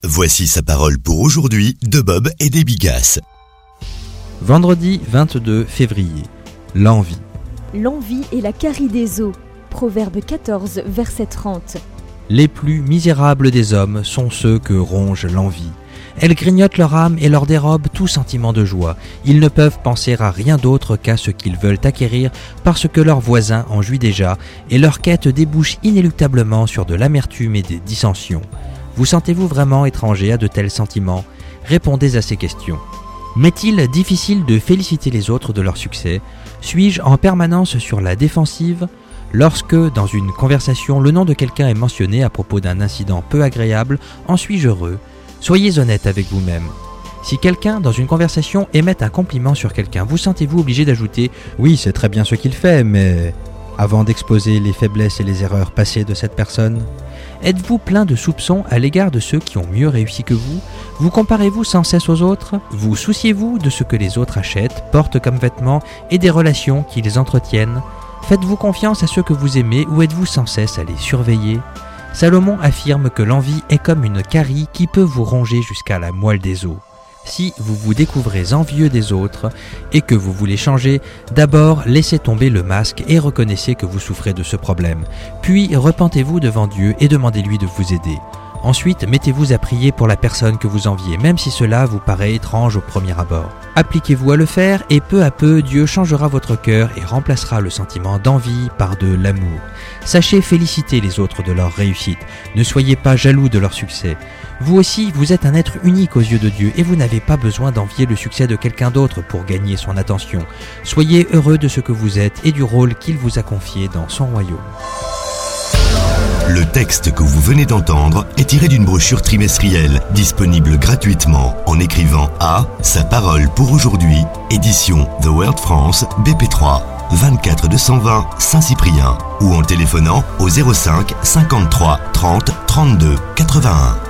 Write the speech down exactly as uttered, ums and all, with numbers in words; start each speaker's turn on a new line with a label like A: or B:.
A: Voici sa parole pour aujourd'hui de Bob et des Bigasses.
B: Vendredi vingt-deux février. L'envie.
C: L'envie est la carie des os. Proverbe quatorze, verset trente.
B: Les plus misérables des hommes sont ceux que ronge l'envie. Elle grignote leur âme et leur dérobe tout sentiment de joie. Ils ne peuvent penser à rien d'autre qu'à ce qu'ils veulent acquérir parce que leurs voisins en jouissent déjà et leur quête débouche inéluctablement sur de l'amertume et des dissensions. Vous sentez-vous vraiment étranger à de tels sentiments ? Répondez à ces questions. M'est-il difficile de féliciter les autres de leur succès ? Suis-je en permanence sur la défensive ? Lorsque, dans une conversation, le nom de quelqu'un est mentionné à propos d'un incident peu agréable, en suis-je heureux ? Soyez honnête avec vous-même. Si quelqu'un, dans une conversation, émet un compliment sur quelqu'un, vous sentez-vous obligé d'ajouter « Oui, c'est très bien ce qu'il fait, mais… » avant d'exposer les faiblesses et les erreurs passées de cette personne ? Êtes-vous plein de soupçons à l'égard de ceux qui ont mieux réussi que vous ? Vous comparez-vous sans cesse aux autres ? Vous souciez-vous de ce que les autres achètent, portent comme vêtements et des relations qu'ils entretiennent ? Faites-vous confiance à ceux que vous aimez ou êtes-vous sans cesse à les surveiller ? Salomon affirme que l'envie est comme une carie qui peut vous ronger jusqu'à la moelle des os. Si vous vous découvrez envieux des autres et que vous voulez changer, d'abord laissez tomber le masque et reconnaissez que vous souffrez de ce problème. Puis repentez-vous devant Dieu et demandez-lui de vous aider. Ensuite, mettez-vous à prier pour la personne que vous enviez, même si cela vous paraît étrange au premier abord. Appliquez-vous à le faire et peu à peu, Dieu changera votre cœur et remplacera le sentiment d'envie par de l'amour. Sachez féliciter les autres de leur réussite. Ne soyez pas jaloux de leur succès. Vous aussi, vous êtes un être unique aux yeux de Dieu et vous n'avez pas besoin d'envier le succès de quelqu'un d'autre pour gagner son attention. Soyez heureux de ce que vous êtes et du rôle qu'il vous a confié dans son royaume.
A: Le texte que vous venez d'entendre est tiré d'une brochure trimestrielle disponible gratuitement en écrivant à Sa parole pour aujourd'hui, édition The World France, B P trois, vingt-quatre deux cent vingt Saint-Cyprien ou en téléphonant au zéro cinq cinquante-trois trente trente-deux quatre-vingt-un.